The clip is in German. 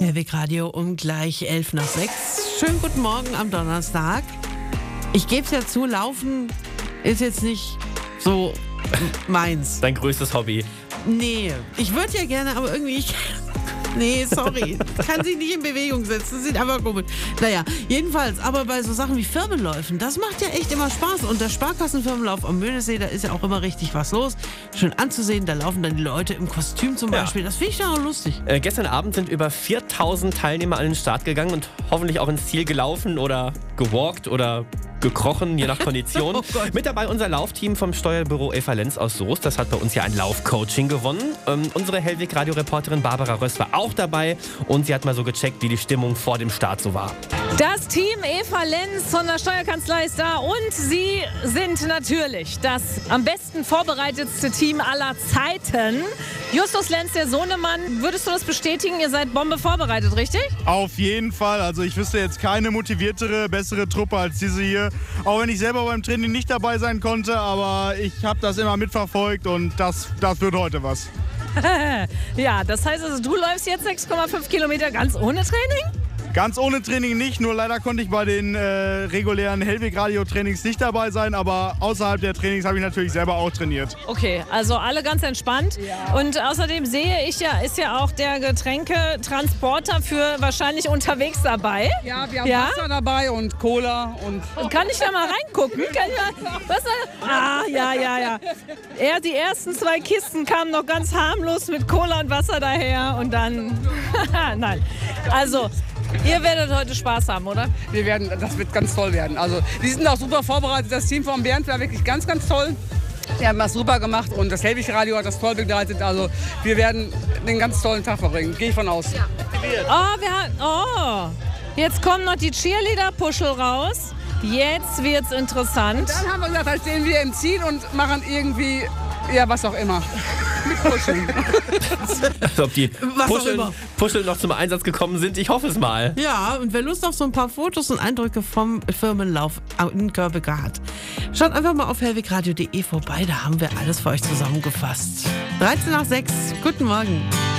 Herwig Radio um gleich 5:11. Schönen guten Morgen am Donnerstag. Ich gebe es ja zu, Laufen ist jetzt nicht so meins. Dein größtes Hobby. Nee, ich würde ja gerne, aber irgendwie... Nee, sorry. Kann sich nicht in Bewegung setzen. Das sieht einfach komisch. Naja, jedenfalls, aber bei so Sachen wie Firmenläufen, das macht ja echt immer Spaß. Und der Sparkassenfirmenlauf am Möhnesee, da ist ja auch immer richtig was los. Schön anzusehen, da laufen dann die Leute im Kostüm zum Beispiel. Das finde ich dann auch lustig. Gestern Abend sind über 4000 Teilnehmer an den Start gegangen und hoffentlich auch ins Ziel gelaufen oder gewalkt oder gekrochen, je nach Kondition. Oh Gott. Mit dabei unser Laufteam vom Steuerbüro Eva Lenz aus Soest. Das hat bei uns ja ein Laufcoaching gewonnen. Unsere Hellwig-Radio-Reporterin Barbara Röss war auch dabei und sie hat mal so gecheckt, wie die Stimmung vor dem Start so war. Das Team Eva Lenz von der Steuerkanzlei ist da und sie sind natürlich das am besten vorbereitetste Team aller Zeiten. Justus Lenz, der Sohnemann, würdest du das bestätigen? Ihr seid Bombe vorbereitet, richtig? Auf jeden Fall. Also ich wüsste jetzt keine motiviertere, bessere Truppe als diese hier. Auch wenn ich selber beim Training nicht dabei sein konnte, aber ich habe das immer mitverfolgt und das wird heute was. Ja, das heißt also, du läufst jetzt 6,5 Kilometer ganz ohne Training? Ganz ohne Training nicht, nur leider konnte ich bei den regulären Hellwig-Radio-Trainings nicht dabei sein, aber außerhalb der Trainings habe ich natürlich selber auch trainiert. Okay, also alle ganz entspannt. Ja. Und außerdem sehe ich ja, ist ja auch der Getränketransporter für wahrscheinlich unterwegs dabei. Ja, wir haben Wasser dabei und Cola. Und kann ich da mal reingucken? Ja. Die ersten 2 Kisten kamen noch ganz harmlos mit Cola und Wasser daher und dann... Nein, also... Ihr werdet heute Spaß haben, oder? Das wird ganz toll werden. Also, die sind auch super vorbereitet. Das Team von Bernd war wirklich ganz, ganz toll. Die haben das super gemacht und das Hellwig-Radio hat das toll begleitet. Also, wir werden einen ganz tollen Tag verbringen. Gehe ich von aus. Jetzt kommen noch die Cheerleader-Puschel raus. Jetzt wird's interessant. Und dann haben wir gesagt, da stehen wir im Ziel und machen irgendwie, ja, was auch immer. Mit Puscheln. Also ob die Puscheln noch zum Einsatz gekommen sind, ich hoffe es mal. Ja, und wer Lust auf so ein paar Fotos und Eindrücke vom Firmenlauf in Görbeker hat, schaut einfach mal auf hellwigradio.de vorbei, da haben wir alles für euch zusammengefasst. 6:13. Guten Morgen.